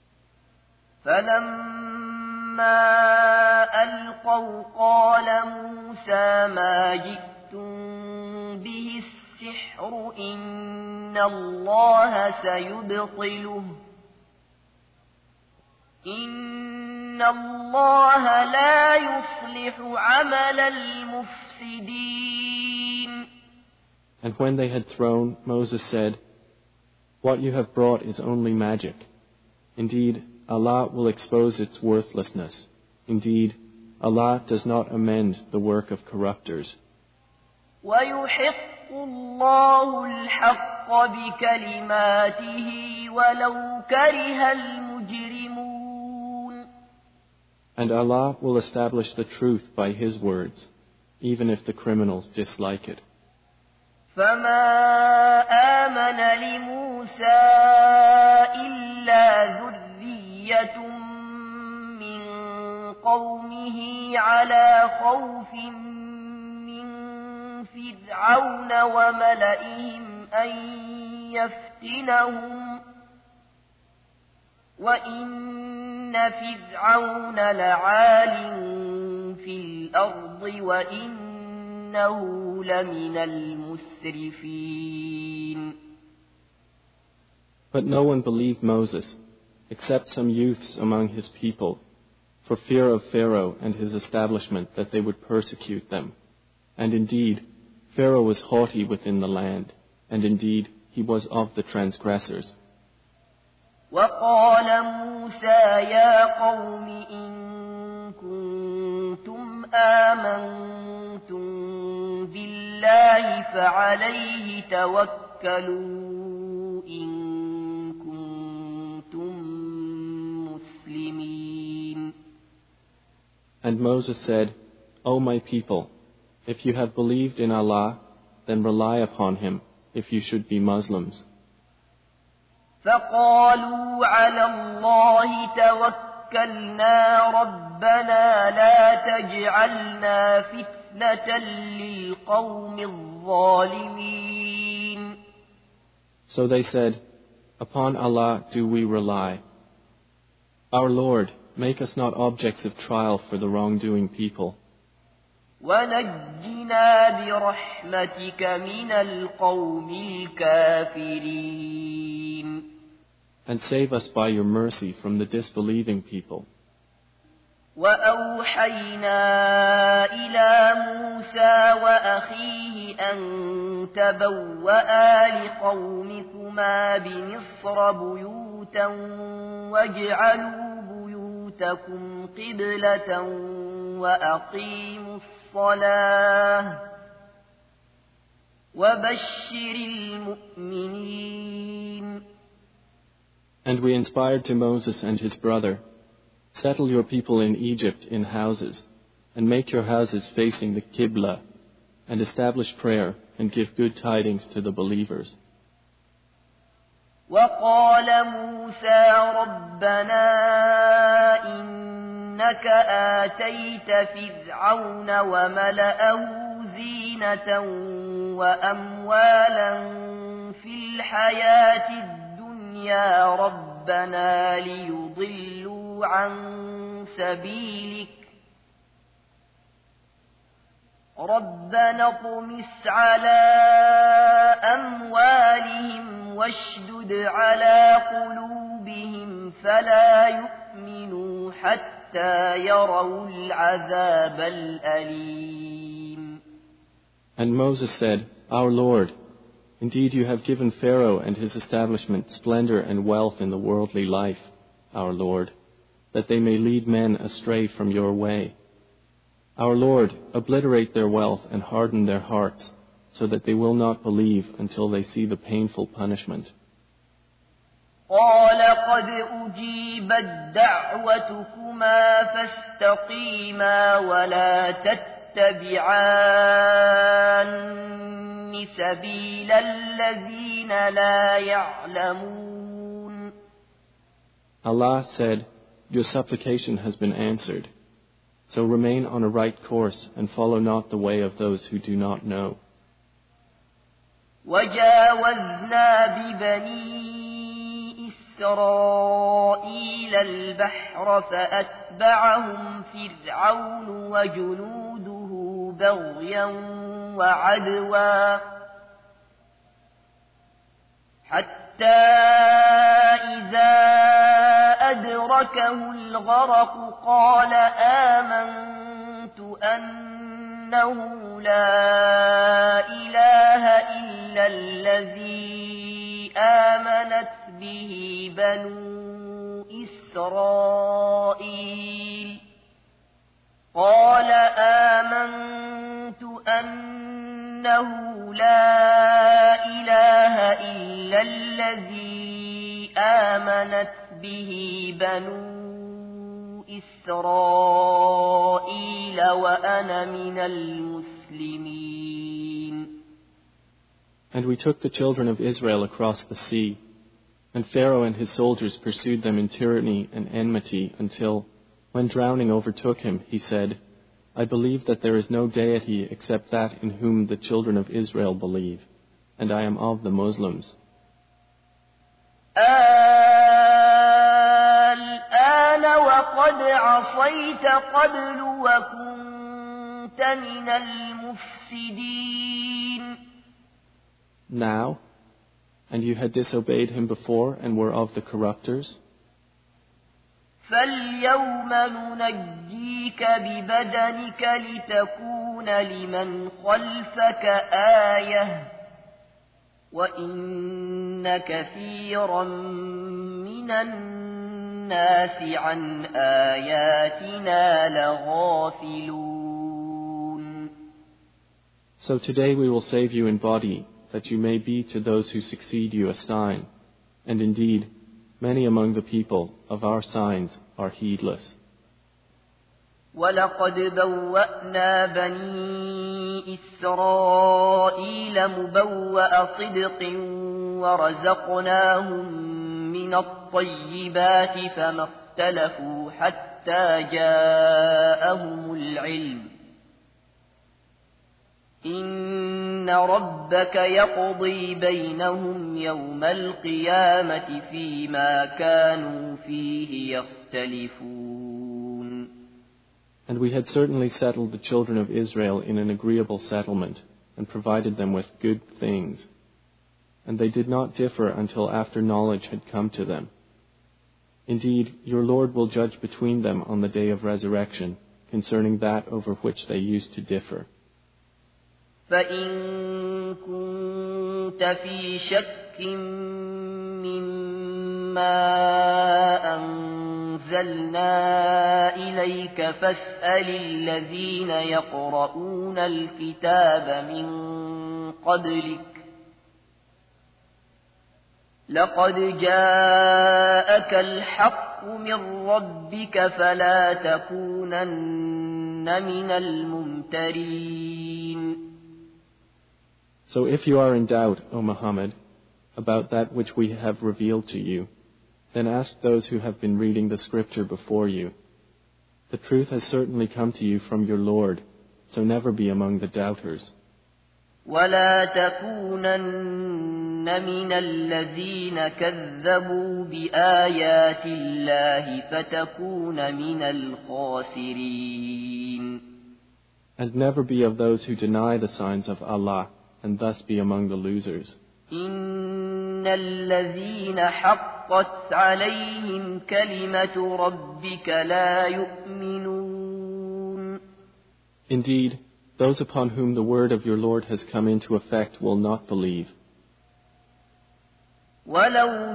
فلما ألقوا قال موسى ما جئتم به السحر إن الله سيبطله إن الله لا يصلح عمل المفسدين. And when they had thrown, Moses said, "What you have brought is only magic. Indeed, Allah will expose its worthlessness. Indeed, Allah does not amend the work of corruptors." وَيُحِقُّ اللَّهُ الْحَقَّ بِكَلِمَاتِهِ وَلَوْ كَرِهَ الْمُجْرِمُونَ. And Allah will establish the truth by His words, even if the criminals dislike it. فَمَا آمَنَ لِمُوسَى إِلَّا ذُرِّيَّةٌ مِّن قَوْمِهِ عَلَى خَوْفٍ مِّن فِرْعَوْنَ وَمَلَئِهِمْ أَن يَفْتِنَهُمْ وَإِنَّ فِرْعَوْنَ لَعَالٍ فِي الْأَرْضِ وَإِنَّهُ لَمِنَ الْمُسْرِفِينَ. But no one believed Moses, except some youths among his people, for fear of Pharaoh and his establishment that they would persecute them. And indeed, Pharaoh was haughty within the land, and indeed, he was of the transgressors. وقال موسى يا قوم إن كنتم آمنتم بالله فعليه توكلوا إن كنتم مسلمين. And Moses said, "O my people, if you have believed in Allah, then rely upon Him if you should be Muslims." فقالوا على الله توكلنا ربنا لا تجعلنا فتنة للقوم الظالمين. So they said, "Upon Allah do we rely. Our Lord, make us not objects of trial for the wrongdoing people. ونجنا برحمتك من القوم الكافرين. And save us by your mercy from the disbelieving people." وأوحينا إلى موسى وأخيه أن تبوأ لقومكما بمصر بيوتا واجعلوا بيوتكم قبلة وأقيموا الصلاة وبشر المؤمنين. And we inspired to Moses and his brother, "Settle your people in Egypt in houses, and make your houses facing the Qibla, and establish prayer and give good tidings to the believers." وقال موسى ربنا إنك آتيت فرعون وملأه زينة وأموالا في الحياة الدنيا ربنا ليضلوا عن سبيلك ربنا اطمس على أموالهم واشدد على قلوبهم فلا يؤمنوا حتى يروا العذاب الأليم. And Moses said, "Our Lord, indeed you have given Pharaoh and his establishment splendor and wealth in the worldly life, our Lord, that they may lead men astray from your way. Our Lord, obliterate their wealth and harden their hearts, so that they will not believe until they see the painful punishment." قال قد أجيبت دعوتكما فاستقيما ولا تتبعان سبيل الذين لا يعلمون. Allah said, "Your supplication has been answered. So remain on a right course and follow not the way of those who do not know." وجاوزنا ببني إسرائيل البحر فأتبعهم فرعون وجنوده بغيا وعدوا حتى إذا أدركه الغرق قال آمنت أنه لا إله إلا الذي آمنت به بنو إسرائيل قال آمنت أنه لا إله إلا الذي آمنت به بنو إسرائيل وأنا من المسلمين. And we took the children of Israel across the sea, and Pharaoh and his soldiers pursued them in tyranny and enmity until, when drowning overtook him, he said, "I believe that there is no deity except that in whom the children of Israel believe, and I am of the Muslims." الآن وقد عصيت قبل وكنت من المفسدين. Now, and you had disobeyed him before and were of the corrupters. فَالْيَوْمَ نُنَجِّيكَ بِبَدَنِكَ لِتَكُونَ لِمَنْ خَلْفَكَ آيَةً وَإِنَّ كَثِيرًا مِنَ النَّاسِ عَنْ آيَاتِنَا لَغَافِلُونَ. So today we will save you in body, that you may be to those who succeed you a sign, and indeed, many among the people of our signs are heedless. وَلَقَدْ بَوَّأْنَا بَنِي إِسْرَائِيلَ مُبَوَّأَ صِدْقٍ وَرَزَقْنَاهُمْ مِنَ الطَّيِّبَاتِ فَمَا اخْتَلَفُوا حَتَّى جَاءَهُمُ الْعِلْمُ إن ربك يقضي بينهم يوم القيامة فيما كانوا فيه يختلفون. And we had certainly settled the children of Israel in an agreeable settlement and provided them with good things. And they did not differ until after knowledge had come to them. Indeed, your Lord will judge between them on the day of resurrection concerning that over which they used to differ. فإن كنت في شك مما أنزلنا إليك فاسأل الذين يقرؤون الكتاب من قبلك لقد جاءك الحق من ربك فلا تكونن من الممترين. So if you are in doubt, O Muhammad, about that which we have revealed to you, then ask those who have been reading the scripture before you. The truth has certainly come to you from your Lord, so never be among the doubters. ولا تكونن من الذين كذبوا بآيات الله فتكون من الخاسرين. And never be of those who deny the signs of Allah, and thus be among the losers. إن الذين حقت عليهم كلمة ربك لا يؤمنون. Indeed, those upon whom the word of your Lord has come into effect will not believe. ولو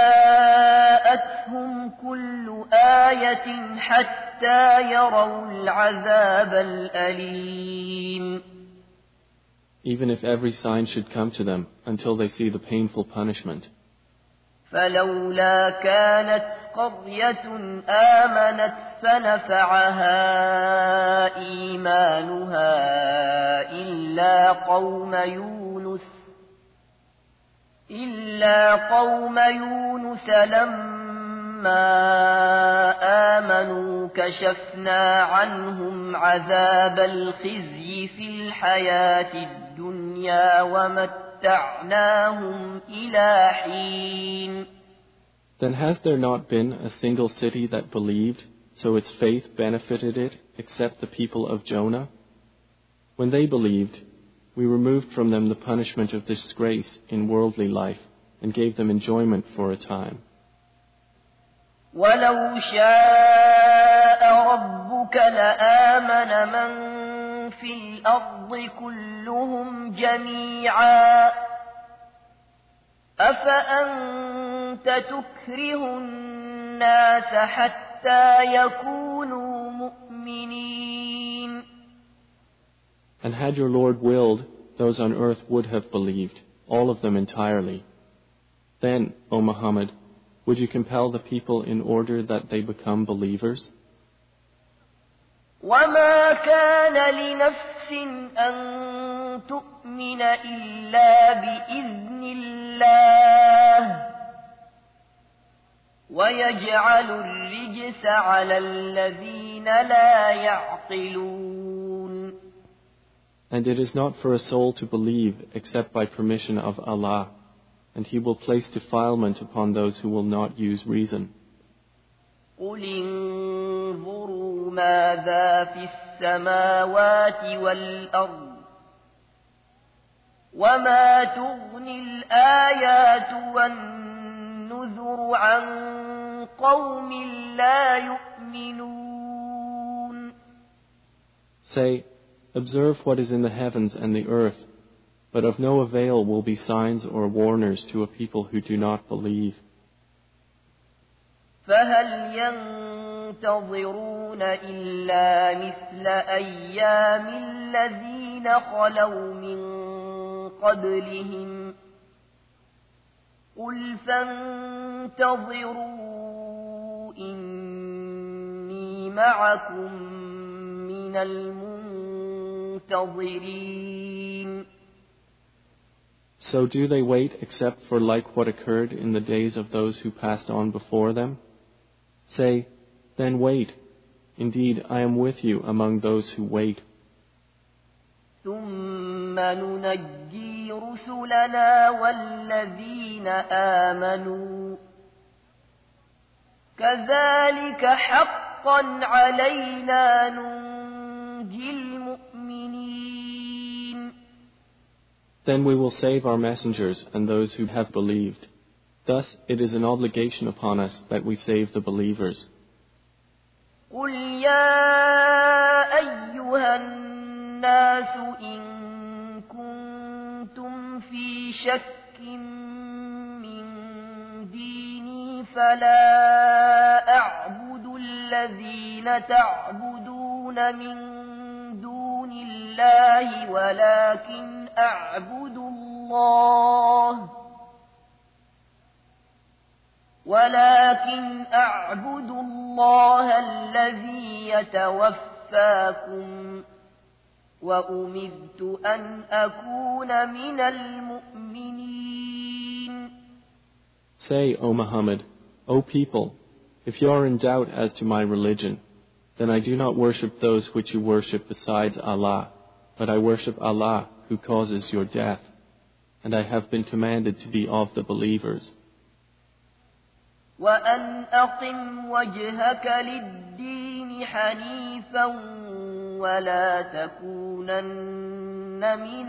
جاءتهم كل آية حتى يروا العذاب الأليم. Even if every sign should come to them until they see the painful punishment. فلولا كانت قرية آمنت فنفعها إيمانها إلا قوم يونس إلا قوم يونس لما آمنوا كشفنا عنهم عذاب الخزي في الحياة الدنيا ومتعناهم إلى حين. Then has there not been a single city that believed, so its faith benefited it, except the people of Jonah? When they believed, we removed from them the punishment of disgrace in worldly life and gave them enjoyment for a time. ولو شاء ربك لآمن من في الأرض كلهم جميعا أفأنت تكره الناس حتى يكونوا مؤمنين. And had your Lord willed, those on earth would have believed, all of them entirely. Then, O Muhammad, would you compel the people in order that they become believers? وما كان لنفس أن تؤمن إلا بإذن الله ويجعل الرجس على الذين لا يعقلون. And it is not for a soul to believe except by permission of Allah, and He will place defilement upon those who will not use reason. قل انظروا ماذا في السماوات والأرض وما تغني الآيات والنذر عن قوم لا يؤمنون. Say, observe what is in the heavens and the earth, but of no avail will be signs or warners to a people who do not believe. فهل ينتظرون إلا مثل أيام الذين خلوا من قبلهم قل فانتظروا إني معكم من المنتظرين. So do they wait except for like what occurred in the days of those who passed on before them? Say, then wait. Indeed, I am with you among those who wait. ثم ننجي رسلنا والذين آمنوا كذلك حقا علينا ننجي المؤمنين. Then we will save our messengers and those who have believed. Thus it is an obligation upon us that we save the believers. قل يا أيها الناس إن كنتم في شك من ديني فلا أعبد الذين تعبدون من دون الله ولكن أعبد الله ولكن أعبد الله الذي يتوفاكم وأمرت أن أكون من المؤمنين. Say, O Muhammad, O people, if you are in doubt as to my religion, then I do not worship those which you worship besides Allah, but I worship Allah who causes your death, and I have been commanded to be of the believers. وأن أقم وجهك للدين حنيفا ولا تكونن من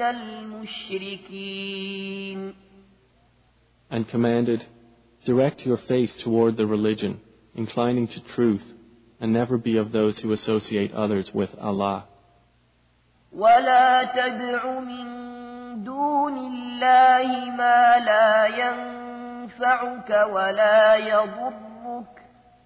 المشركين. And commanded, direct your face toward the religion, inclining to truth, and never be of those who associate others with Allah. ولا تدع من دون الله ما لا ينفعك ينفعك ولا يضرك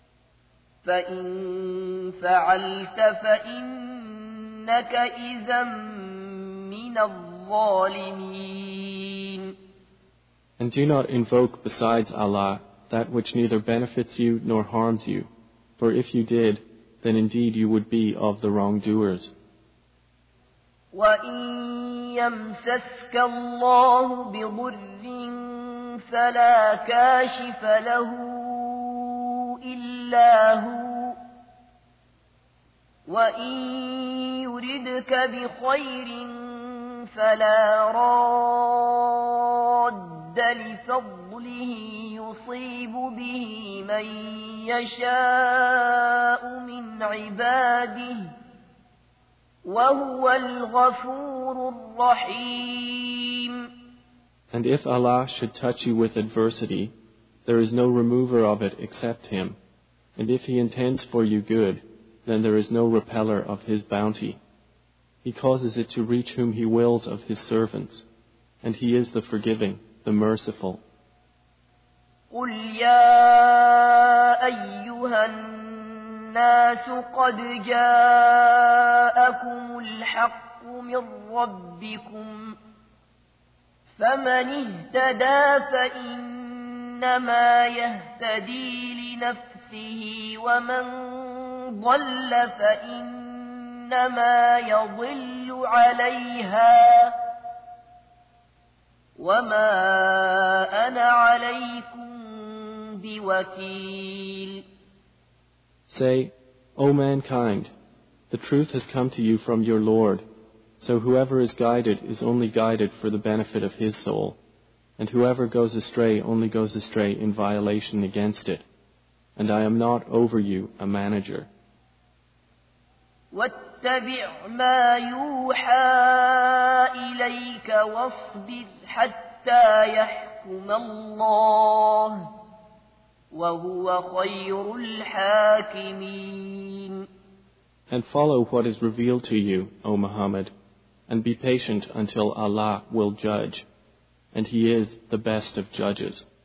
فإن فعلت فإنك إذا من الظالمين. And do not invoke besides Allah that which neither benefits you nor harms you, for if you did, then indeed you would be of the wrongdoers. وَإِن يَمْسَسْكَ اللَّهُ بِضُرٍّ فلا كاشف له إلا هو وإن يردك بخير فلا راد لفضله يصيب به من يشاء من عباده وهو الغفور الرحيم. And if Allah should touch you with adversity, there is no remover of it except Him. And if He intends for you good, then there is no repeller of His bounty. He causes it to reach whom He wills of His servants, and He is the forgiving, the merciful. قُلْ يَا أَيُّهَا النَّاسُ قَدْ جَاءَكُمُ الْحَقُّ مِنْ رَبِّكُمْ فمن اهتدى فإنما يهتدي لنفسه ومن ضل فإنما يضل عليها وما أنا عليكم بوكيل. Say, O mankind, the truth has come to you from your Lord. So whoever is guided is only guided for the benefit of his soul, and whoever goes astray only goes astray in violation against it. And I am not over you a manager. واتبع ما يوحى إليك واصبر حتى يحكم الله وهو خير الحاكمين. And follow what is revealed to you, O Muhammad, and be patient until Allah will judge, and He is the best of judges.